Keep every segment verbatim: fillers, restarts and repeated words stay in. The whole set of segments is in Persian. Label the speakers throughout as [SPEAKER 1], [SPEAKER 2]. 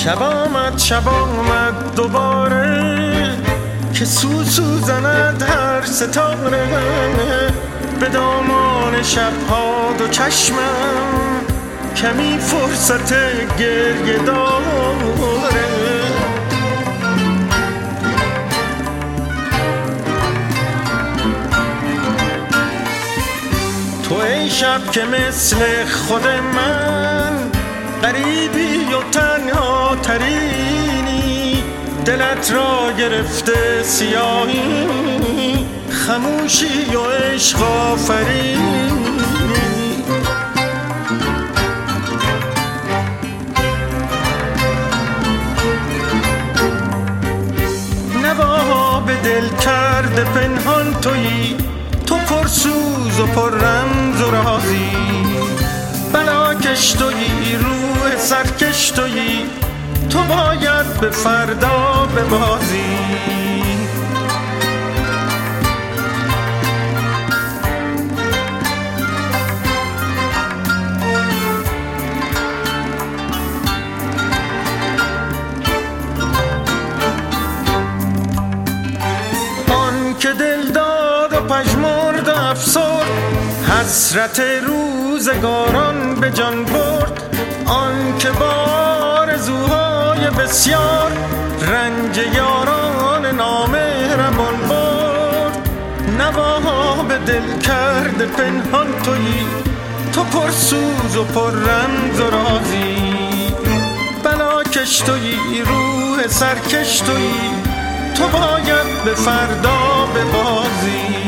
[SPEAKER 1] شب آمد شب آمد دوباره که سوسو زند هر ستاره به دامان شبها دو چشمم کمی فرصت گریه داره. تو ای شب که مثل خود من غریبی و تنها ترینی، دلت را گرفته سیاهی، خموشی و عشق آفرینی. نوا به دل کرده پنهان تویی، تو پرسوز و پر رمز و رازی، بلا کش تویی روح سرکش تویی، تو باید به فردا ببازی. آن که دل داد و پژمرد و افسرد، حسرت روزگاران به جان برد. آن که با آرزوهای بسیار رنج یاران نامهربان برد. نوا به دل کرده پنهان تویی، تو پرسوز و پر رمز و رازی، بلا کش تویی روح سرکش تویی، تو باید به فردا ببازی.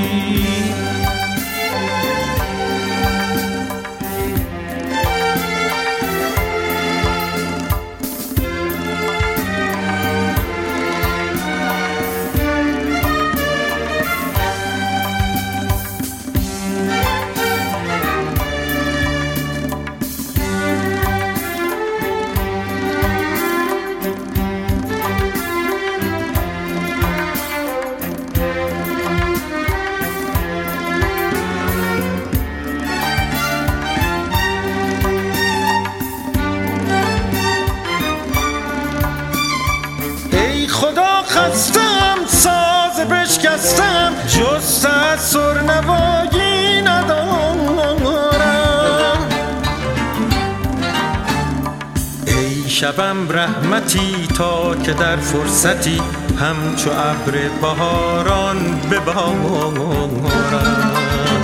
[SPEAKER 1] خدا خستم ساز بشکستم، جز تأثر نوایی ندارم. ای شبم رحمتی تا که در فرصتی همچو ابر بهاران ببارم.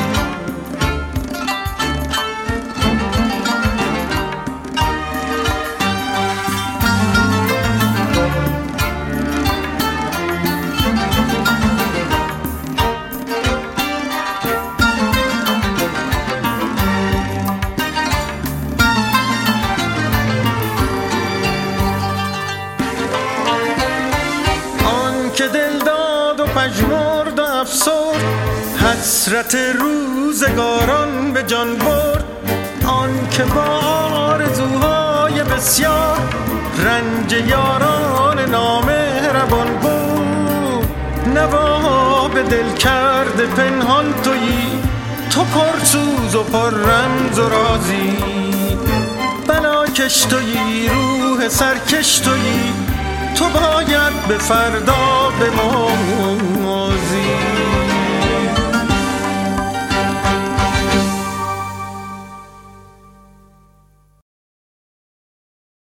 [SPEAKER 1] که دل داد و پژمرد و افسرد، حسرت روزگاران به جان برد. آن که با آرزوهای بسیار رنج یاران نامهربان بود. نوا به دل کرده پنهان تویی، تو پرسوز و پر رمز و رازی، بلا کش تویی روح سرکش تویی، تو باید به فردا بمانی.